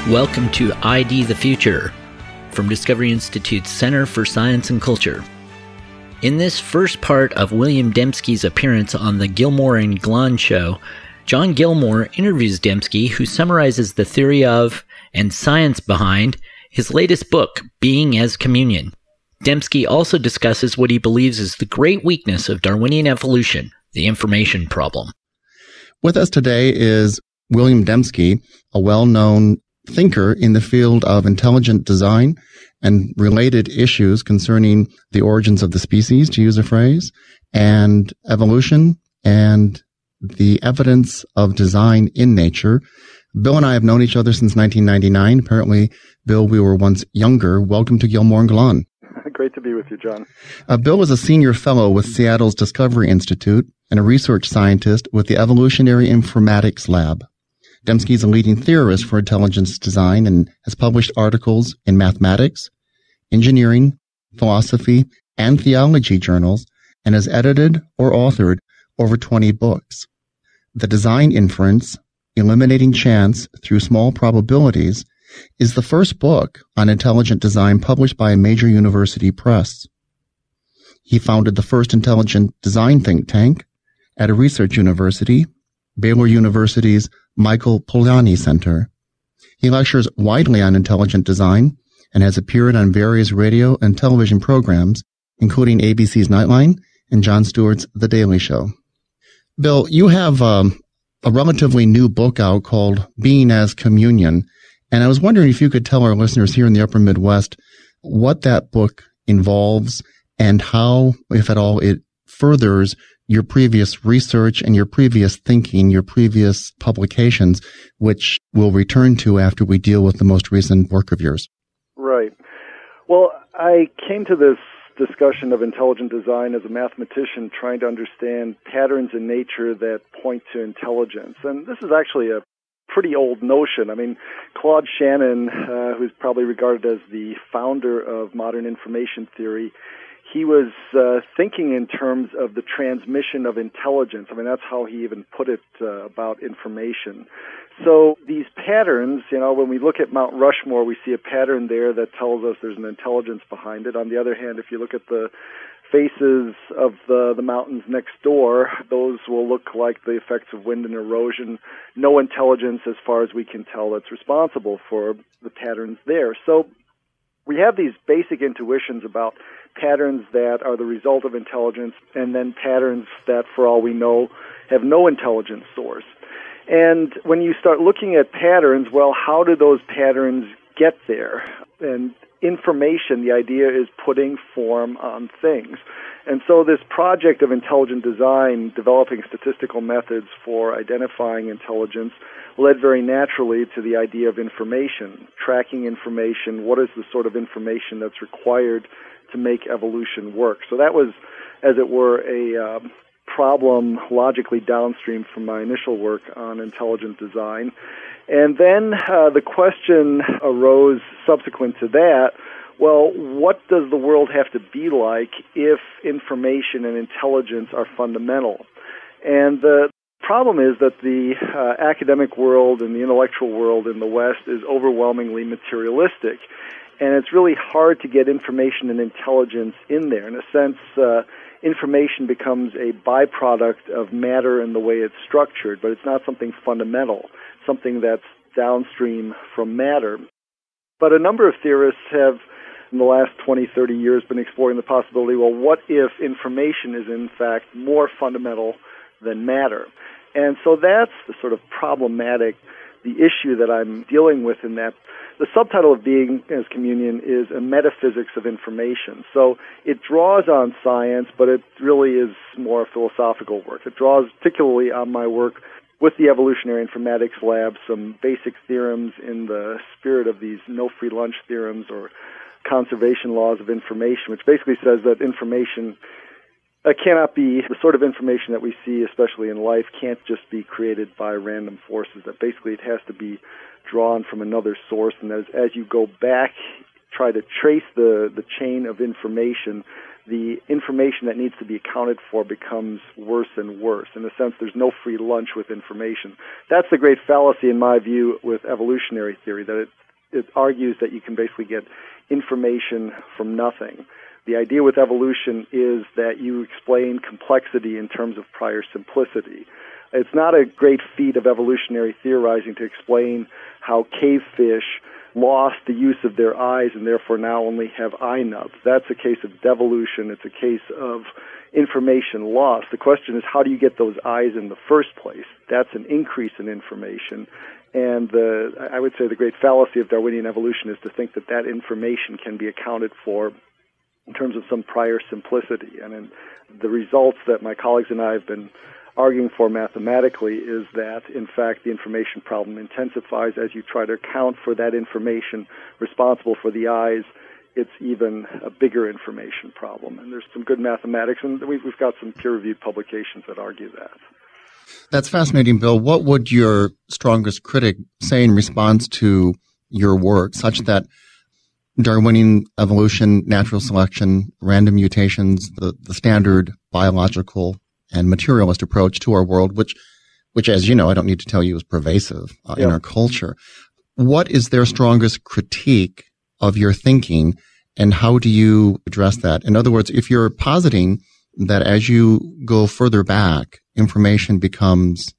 Welcome to ID the Future from Discovery Institute's Center for Science and Culture. In this first part of William Dembski's appearance on the Gilmore and Glahn show, John Gilmore interviews Dembski, who summarizes the theory of and science behind his latest book, Being as Communion. Dembski also discusses what he believes is the great weakness of Darwinian evolution, the information problem. With us today is William Dembski, a well-known thinker in the field of intelligent design and related issues concerning the origins of the species, to use a phrase, and evolution and the evidence of design in nature. Bill and I have known each other since 1999. Apparently, Bill, we were once younger. Welcome to Gilmore and Glahn. Great to be with you, John. Bill is a senior fellow with Seattle's Discovery Institute and a research scientist with the Evolutionary Informatics Lab. Dembski is a leading theorist for intelligence design and has published articles in mathematics, engineering, philosophy, and theology journals, and has edited or authored over 20 books. The Design Inference, Eliminating Chance Through Small Probabilities, is the first book on intelligent design published by a major university press. He founded the first intelligent design think tank at a research university, Baylor University's Michael Polanyi Center. He lectures widely on intelligent design and has appeared on various radio and television programs, including ABC's Nightline and Jon Stewart's The Daily Show. Bill, you have a relatively new book out called Being as Communion, and I was wondering if you could tell our listeners here in the Upper Midwest what that book involves and how, if at all, it furthers your previous research and your previous thinking, your previous publications, which we'll return to after we deal with the most recent work of yours. Right. Well, I came to this discussion of intelligent design as a mathematician trying to understand patterns in nature that point to intelligence. And this is actually a pretty old notion. I mean, Claude Shannon, who's probably regarded as the founder of modern information theory, he was thinking in terms of the transmission of intelligence. I mean, that's how he even put it about information. So these patterns, when we look at Mount Rushmore, we see a pattern there that tells us there's an intelligence behind it. On the other hand, if you look at the faces of the mountains next door, those will look like the effects of wind and erosion. No intelligence, as far as we can tell, that's responsible for the patterns there. So we have these basic intuitions about patterns that are the result of intelligence, and then patterns that, for all we know, have no intelligence source. And when you start looking at patterns, well, how do those patterns get there? And information, the idea is putting form on things. And so this project of intelligent design, developing statistical methods for identifying intelligence, led very naturally to the idea of information, tracking information. What is the sort of information that's required to make evolution work? So that was, as it were, a problem logically downstream from my initial work on intelligent design. And then the question arose subsequent to that, well, what does the world have to be like if information and intelligence are fundamental? And the problem is that the academic world and the intellectual world in the West is overwhelmingly materialistic. And it's really hard to get information and intelligence in there. In a sense, information becomes a byproduct of matter and the way it's structured, but it's not something fundamental, something that's downstream from matter. But a number of theorists have, in the last 20, 30 years, been exploring the possibility, well, what if information is in fact more fundamental than matter? And so that's the sort of the issue that I'm dealing with in that. The subtitle of Being as Communion is a metaphysics of information. So it draws on science, but it really is more philosophical work. It draws particularly on my work with the Evolutionary Informatics Lab, some basic theorems in the spirit of these no free lunch theorems or conservation laws of information, which basically says that information cannot be, the sort of information that we see, especially in life, can't just be created by random forces, that basically it has to be drawn from another source, and that as you go back, try to trace the chain of information, the information that needs to be accounted for becomes worse and worse. In a sense, there's no free lunch with information. That's the great fallacy, in my view, with evolutionary theory, that it argues that you can basically get information from nothing. The idea with evolution is that you explain complexity in terms of prior simplicity. It's not a great feat of evolutionary theorizing to explain how cave fish lost the use of their eyes and therefore now only have eye nubs. That's a case of devolution. It's a case of information loss. The question is, how do you get those eyes in the first place? That's an increase in information. And I would say the great fallacy of Darwinian evolution is to think that that information can be accounted for in terms of some prior simplicity. And in the results that my colleagues and I have been arguing for mathematically is that, in fact, the information problem intensifies as you try to account for that information responsible for the eyes. It's even a bigger information problem. And there's some good mathematics, and we've got some peer-reviewed publications that argue that. That's fascinating, Bill. What would your strongest critic say in response to your work, such that Darwinian evolution, natural selection, random mutations, the standard biological and materialist approach to our world, which, as you know, I don't need to tell you, is pervasive in our culture. What is their strongest critique of your thinking, and how do you address that? In other words, if you're positing that as you go further back, information becomes,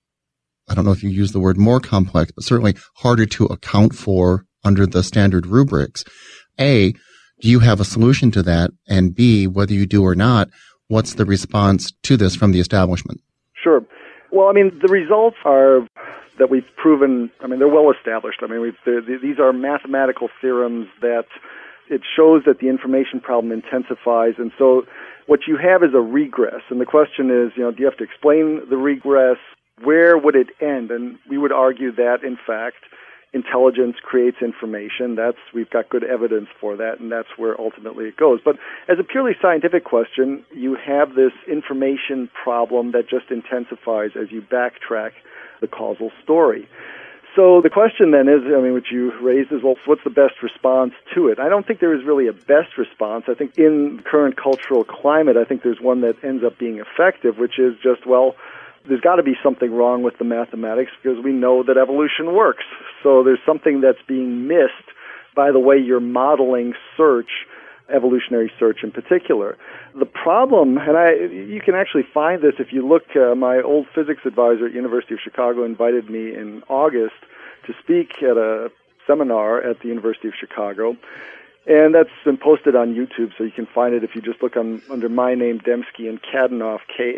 I don't know if you use the word more complex, but certainly harder to account for under the standard rubrics. A, do you have a solution to that? And B, whether you do or not, what's the response to this from the establishment? Sure. Well, I mean, the results are that we've proven, I mean, they're well established. I mean, these are mathematical theorems that it shows that the information problem intensifies. And so what you have is a regress. And the question is, do you have to explain the regress? Where would it end? And we would argue that, in fact, intelligence creates information. We've got good evidence for that, and that's where ultimately it goes. But as a purely scientific question, you have this information problem that just intensifies as you backtrack the causal story. So the question then is, what you raised is, well, what's the best response to it? I don't think there is really a best response. I think in the current cultural climate, I think there's one that ends up being effective, which is just, well, there's got to be something wrong with the mathematics because we know that evolution works. So there's something that's being missed by the way you're modeling search, evolutionary search in particular. The problem, and you can actually find this if you look, my old physics advisor at University of Chicago invited me in August to speak at a seminar at the University of Chicago. And that's been posted on YouTube, so you can find it if you just look under my name, Dembski, and Kadanoff,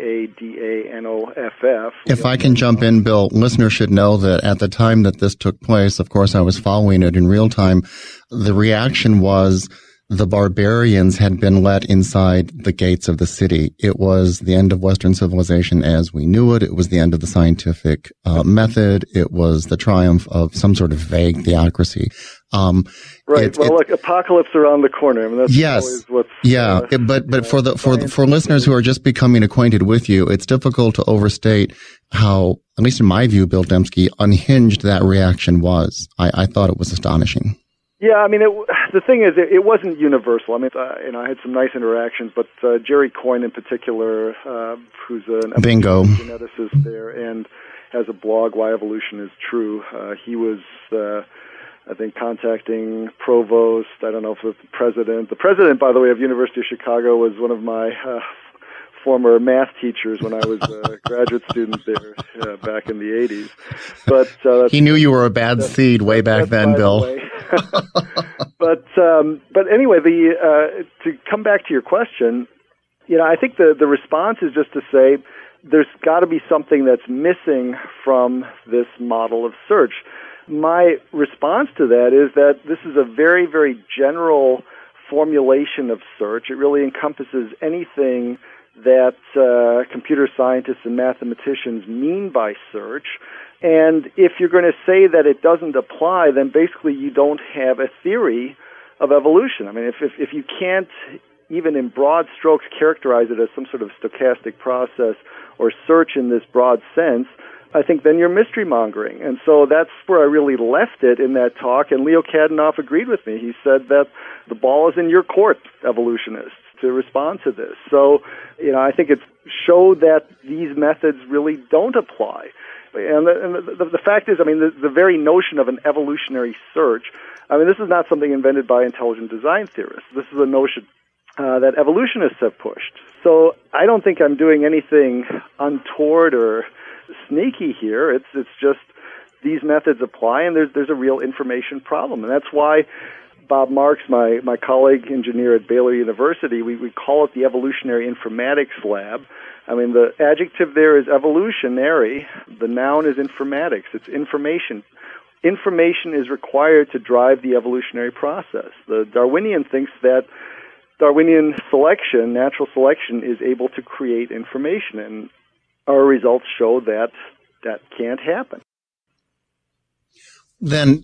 Kadanoff. If I can jump in, Bill, listeners should know that at the time that this took place, of course, I was following it in real time. The reaction was the barbarians had been let inside the gates of the city. It was the end of Western civilization as we knew it. It was the end of the scientific method. It was the triumph of some sort of vague theocracy. Right. Look, apocalypse around the corner. I mean, that's always what's... Yeah. But for listeners who are just becoming acquainted with you, it's difficult to overstate how, at least in my view, Bill Dembski, unhinged that reaction was. I thought it was astonishing. Yeah, I mean, the thing is, it wasn't universal. I mean, I had some nice interactions, but Jerry Coyne in particular, who's an geneticist there and has a blog, Why Evolution is True, he was, I think, contacting Provost, I don't know if it's the president. The president, by the way, of University of Chicago was one of my former math teachers when I was a graduate student there back in the 80s. But he knew you were a bad seed way back then, Bill. But anyway, to come back to your question, I think the response is just to say there's got to be something that's missing from this model of search. My response to that is that this is a very, very general formulation of search. It really encompasses anything that computer scientists and mathematicians mean by search. And if you're going to say that it doesn't apply, then basically you don't have a theory of evolution. I mean, if you can't even in broad strokes characterize it as some sort of stochastic process or search in this broad sense, I think then you're mystery mongering. And so that's where I really left it in that talk. And Leo Kadanoff agreed with me. He said that the ball is in your court, evolutionists. to respond to this. So, I think it's showed that these methods really don't apply. And the fact is, the very notion of an evolutionary search, this is not something invented by intelligent design theorists. This is a notion that evolutionists have pushed. So I don't think I'm doing anything untoward or sneaky here. It's just these methods apply, and there's a real information problem. And that's why Bob Marks, my colleague engineer at Baylor University, we call it the Evolutionary Informatics Lab. The adjective there is evolutionary. The noun is informatics. It's information. Information is required to drive the evolutionary process. The Darwinian thinks that Darwinian selection, natural selection, is able to create information, and our results show that that can't happen. Then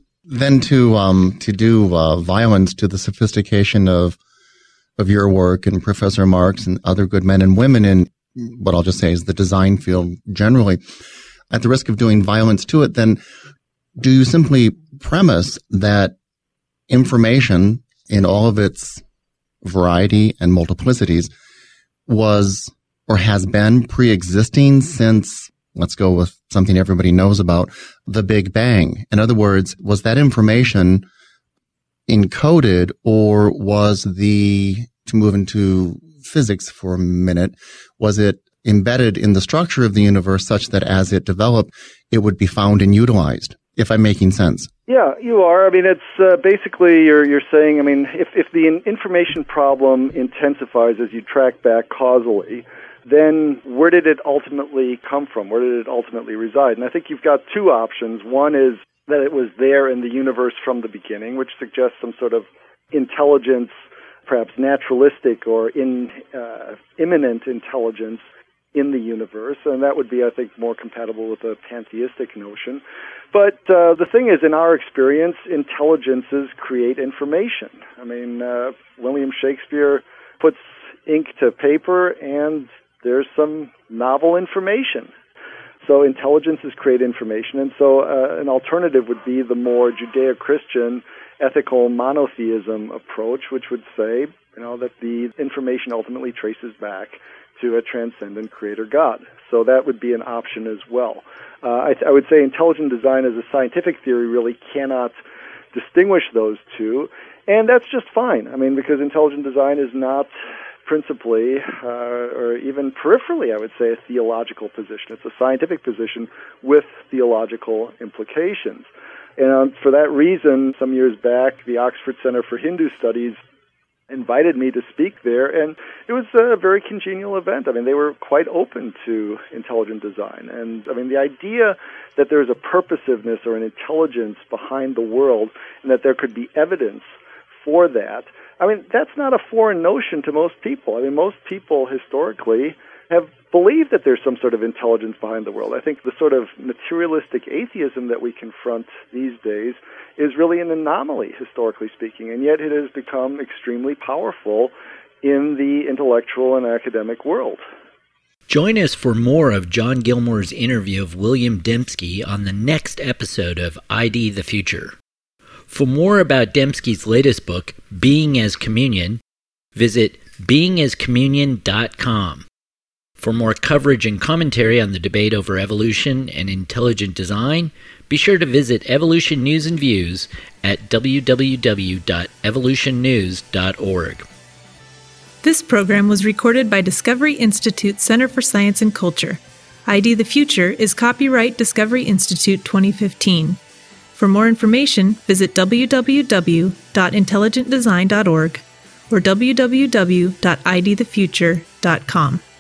to do violence to the sophistication of your work and Professor Marks and other good men and women in what I'll just say is the design field generally, at the risk of doing violence to it, then do you simply premise that information in all of its variety and multiplicities was or has been pre-existing since, let's go with something everybody knows about, the Big Bang? In other words, was that information encoded, or was to move into physics for a minute, was it embedded in the structure of the universe such that as it developed, it would be found and utilized, if I'm making sense? Yeah, you are. It's basically you're saying, if the information problem intensifies as you track back causally, then where did it ultimately come from? Where did it ultimately reside? And I think you've got two options. One is that it was there in the universe from the beginning, which suggests some sort of intelligence, perhaps naturalistic or immanent intelligence in the universe, and that would be, I think, more compatible with a pantheistic notion. But the thing is, in our experience, intelligences create information. William Shakespeare puts ink to paper, and there's some novel information. So intelligences create information, and so an alternative would be the more Judeo-Christian ethical monotheism approach, which would say, that the information ultimately traces back to a transcendent creator God. So that would be an option as well. I would say intelligent design as a scientific theory really cannot distinguish those two, and that's just fine. Because intelligent design is not principally, or even peripherally, I would say, a theological position. It's a scientific position with theological implications. And for that reason, some years back, the Oxford Center for Hindu Studies invited me to speak there, and it was a very congenial event. They were quite open to intelligent design. And, the idea that there's a purposiveness or an intelligence behind the world and that there could be evidence for that, that's not a foreign notion to most people. Most people historically have believed that there's some sort of intelligence behind the world. I think the sort of materialistic atheism that we confront these days is really an anomaly, historically speaking, and yet it has become extremely powerful in the intellectual and academic world. Join us for more of John Gilmore's interview of William Dembski on the next episode of ID the Future. For more about Dembski's latest book, Being as Communion, visit beingascommunion.com. For more coverage and commentary on the debate over evolution and intelligent design, be sure to visit Evolution News and Views at www.evolutionnews.org. This program was recorded by Discovery Institute Center for Science and Culture. ID the Future is copyright Discovery Institute 2015. For more information, visit www.intelligentdesign.org or www.idthefuture.com.